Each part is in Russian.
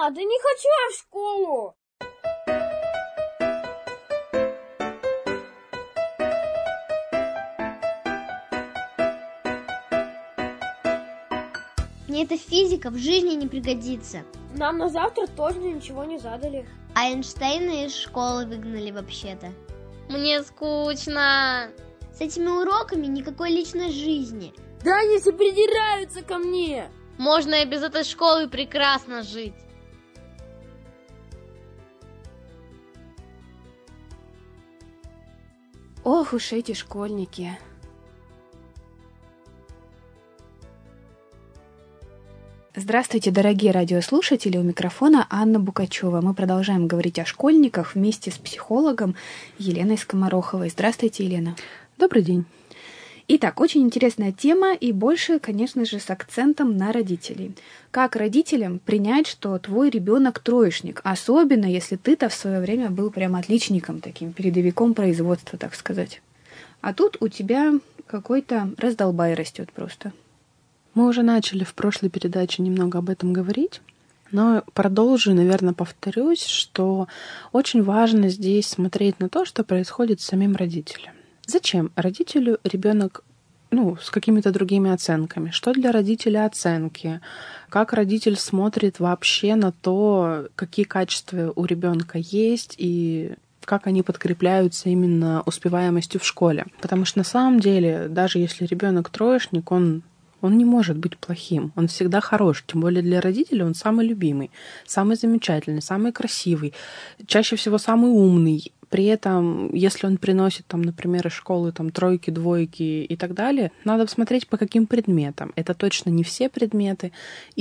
надо, не хочу я в школу. Мне эта физика в жизни не пригодится. Нам на завтра точно ничего не задали. А Эйнштейна из школы выгнали вообще-то. Мне скучно. С этими уроками никакой личной жизни. Да они все придираются ко мне. Можно и без этой школы прекрасно жить. Ох уж эти школьники. Здравствуйте, дорогие радиослушатели, у микрофона Анна Букачева. Мы продолжаем говорить о школьниках вместе с психологом Еленой Скомороховой. Здравствуйте, Елена. Добрый день. Итак, очень интересная тема и больше, конечно же, с акцентом на родителей. Как родителям принять, что твой ребенок троечник, особенно если ты-то в свое время был прям отличником, таким передовиком производства, так сказать. А тут у тебя какой-то раздолбай растет просто. Мы уже начали в прошлой передаче немного об этом говорить, но продолжу и, наверное, повторюсь, что очень важно здесь смотреть на то, что происходит с самим родителем. Зачем родителю ребенок, с какими-то другими оценками? Что для родителя оценки? Как родитель смотрит вообще на то, какие качества у ребенка есть и как они подкрепляются именно успеваемостью в школе? Потому что на самом деле, даже если ребенок троечник, он не может быть плохим, он всегда хорош, тем более для родителей он самый любимый, самый замечательный, самый красивый, чаще всего самый умный. При этом, если он приносит, например, из школы тройки, двойки и так далее, надо смотреть, по каким предметам. Это точно не все предметы,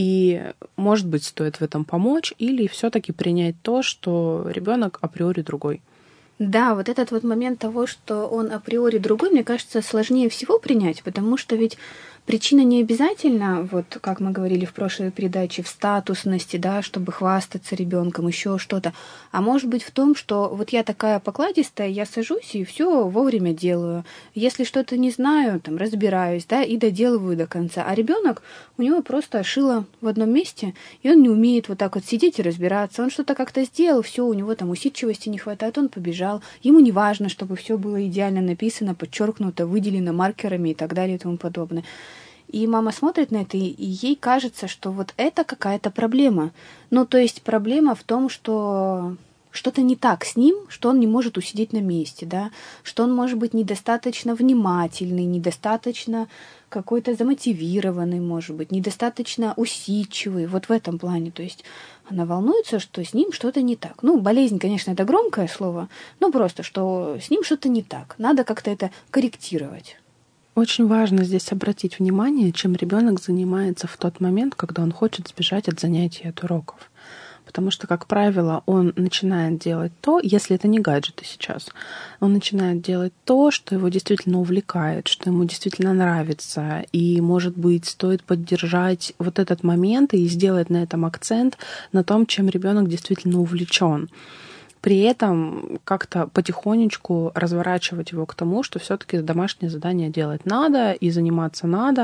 и, может быть, стоит в этом помочь или все-таки принять то, что ребенок априори другой. Да, вот этот вот момент того, что он априори другой, мне кажется, сложнее всего принять, потому что ведь причина не обязательно, вот как мы говорили в прошлой передаче, в статусности, да, чтобы хвастаться ребенком, еще что-то, а может быть в том, что вот я такая покладистая, я сажусь и все вовремя делаю. Если что-то не знаю, разбираюсь, да, и доделываю до конца. А ребенок, у него просто шило в одном месте, и он не умеет вот так вот сидеть и разбираться. Он что-то как-то сделал, все, у него усидчивости не хватает, он побежал. Ему не важно, чтобы все было идеально написано, подчеркнуто, выделено маркерами и так далее и тому подобное. И мама смотрит на это, и ей кажется, что вот это какая-то проблема. То есть проблема в том, что что-то не так с ним, что он не может усидеть на месте, да, что он может быть недостаточно внимательный, недостаточно какой-то замотивированный, может быть, недостаточно усидчивый, вот в этом плане. То есть она волнуется, что с ним что-то не так. Болезнь, конечно, это громкое слово, но просто, что с ним что-то не так. Надо как-то это корректировать. Очень важно здесь обратить внимание, чем ребенок занимается в тот момент, когда он хочет сбежать от занятий, от уроков. Потому что, как правило, он начинает делать то, если это не гаджеты сейчас, он начинает делать то, что его действительно увлекает, что ему действительно нравится. И, может быть, стоит поддержать вот этот момент и сделать на этом акцент, на том, чем ребенок действительно увлечен. При этом как-то потихонечку разворачивать его к тому, что все-таки домашнее задание делать надо и заниматься надо,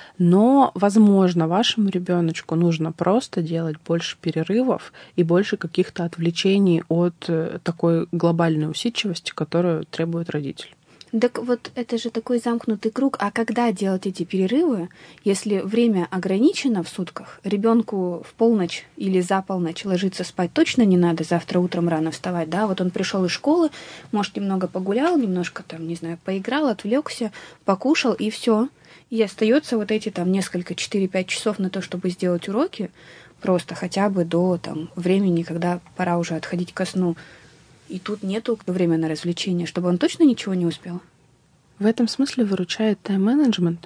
но, возможно, вашему ребеночку нужно просто делать больше перерывов и больше каких-то отвлечений от такой глобальной усидчивости, которую требует родитель. Так вот, это же такой замкнутый круг. А когда делать эти перерывы, если время ограничено в сутках? Ребенку в полночь или за полночь ложиться спать точно не надо, завтра утром рано вставать, да? Вот он пришел из школы, может, немного погулял, немножко поиграл, отвлекся, покушал, и все. И остается вот эти несколько, 4-5 часов на то, чтобы сделать уроки, просто хотя бы до времени, когда пора уже отходить ко сну. И тут нету времени на развлечения, чтобы он точно ничего не успел. В этом смысле выручает тайм-менеджмент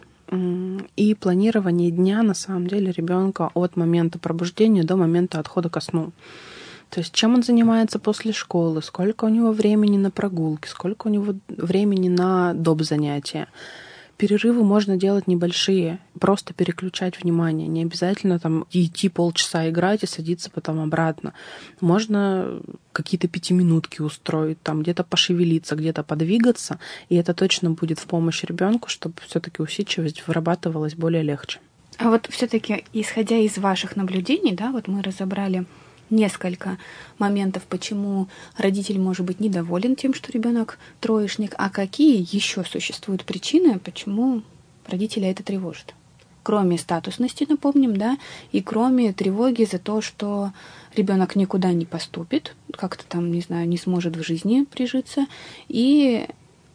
и планирование дня, на самом деле, ребенка от момента пробуждения до момента отхода ко сну. То есть чем он занимается после школы, сколько у него времени на прогулки, сколько у него времени на доп. Занятия. Перерывы можно делать небольшие, просто переключать внимание. Не обязательно идти полчаса играть и садиться потом обратно. Можно какие-то 5-минутки устроить, где-то пошевелиться, где-то подвигаться, и это точно будет в помощь ребенку, чтобы все-таки усидчивость вырабатывалась более легче. А вот все-таки, исходя из ваших наблюдений, да, вот мы разобрали несколько моментов, почему родитель может быть недоволен тем, что ребенок троечник, а какие еще существуют причины, почему родителя это тревожит. Кроме статусности, напомним, да, и кроме тревоги за то, что ребенок никуда не поступит, как-то там, не знаю, не сможет в жизни прижиться, и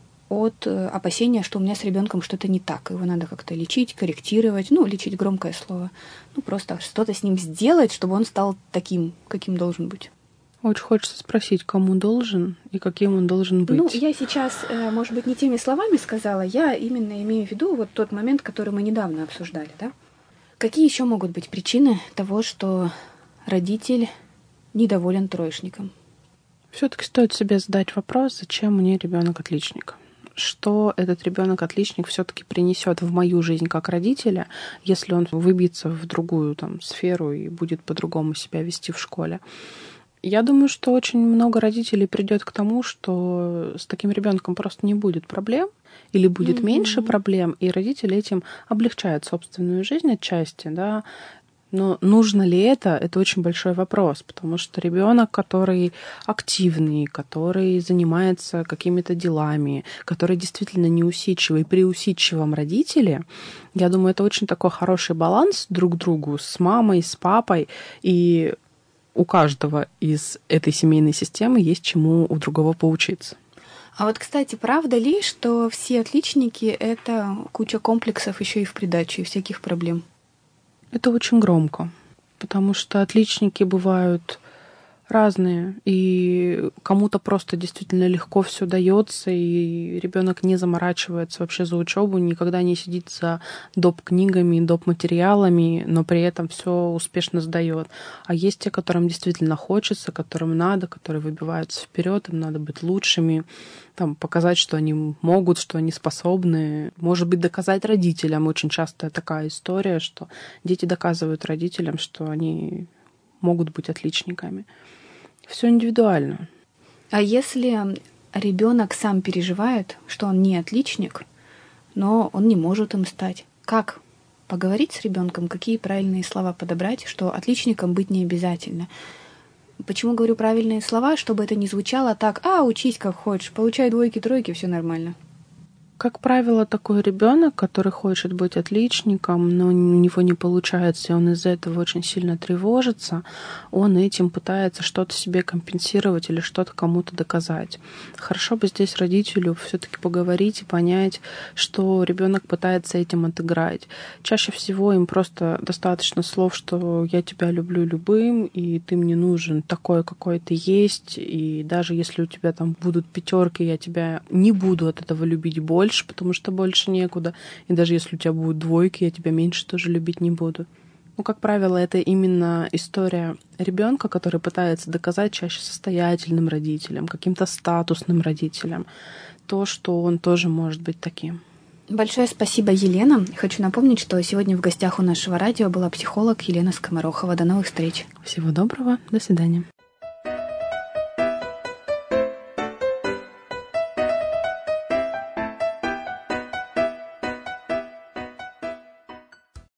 от опасения, что у меня с ребенком что-то не так, его надо как-то лечить, корректировать, лечить громкое слово, просто что-то с ним сделать, чтобы он стал таким, каким должен быть. Очень хочется спросить, кому должен и каким он должен быть. Я сейчас, может быть, не теми словами сказала, я именно имею в виду вот тот момент, который мы недавно обсуждали, да? Какие еще могут быть причины того, что родитель недоволен троечником? Все-таки стоит себе задать вопрос, зачем мне ребенок-отличник? Что этот ребенок-отличник все-таки принесет в мою жизнь как родителя, если он выбьется в другую сферу и будет по-другому себя вести в школе? Я думаю, что очень много родителей придет к тому, что с таким ребенком просто не будет проблем или будет меньше проблем, и родители этим облегчают собственную жизнь отчасти, да. Но нужно ли это очень большой вопрос, потому что ребенок, который активный, который занимается какими-то делами, который действительно неусидчивый, при усидчивом родителе, я думаю, это очень такой хороший баланс друг к другу с мамой, с папой, и у каждого из этой семейной системы есть чему у другого поучиться. А вот, кстати, правда ли, что все отличники — это куча комплексов еще и в придачу, и всяких проблем? Это очень громко, потому что отличники бывают разные, и кому-то просто действительно легко все дается, и ребенок не заморачивается вообще за учебу, никогда не сидит за доп. Книгами, доп. Материалами, но при этом все успешно сдает. А есть те, которым действительно хочется, которым надо, которые выбиваются вперед, им надо быть лучшими, показать, что они могут, что они способны. Может быть, доказать родителям. Очень часто такая история, что дети доказывают родителям, что они могут быть отличниками. Все индивидуально. А если ребенок сам переживает, что он не отличник, но он не может им стать, как поговорить с ребенком, какие правильные слова подобрать, что отличником быть не обязательно? Почему говорю правильные слова? Чтобы это не звучало так: учись как хочешь, получай двойки, тройки, все нормально. Как правило, такой ребенок, который хочет быть отличником, но у него не получается, и он из-за этого очень сильно тревожится, он этим пытается что-то себе компенсировать или что-то кому-то доказать. Хорошо бы здесь родителю все-таки поговорить и понять, что ребенок пытается этим отыграть. Чаще всего им просто достаточно слов, что я тебя люблю любым, и ты мне нужен такой, какой ты есть, и даже если у тебя будут 5, я тебя не буду от этого любить больше, потому что больше некуда. И даже если у тебя будут 2, я тебя меньше тоже любить не буду. Как правило, это именно история ребенка, который пытается доказать чаще состоятельным родителям, каким-то статусным родителям, то, что он тоже может быть таким. Большое спасибо, Елена. Хочу напомнить, что сегодня в гостях у нашего радио была психолог Елена Скоморохова. До новых встреч. Всего доброго. До свидания.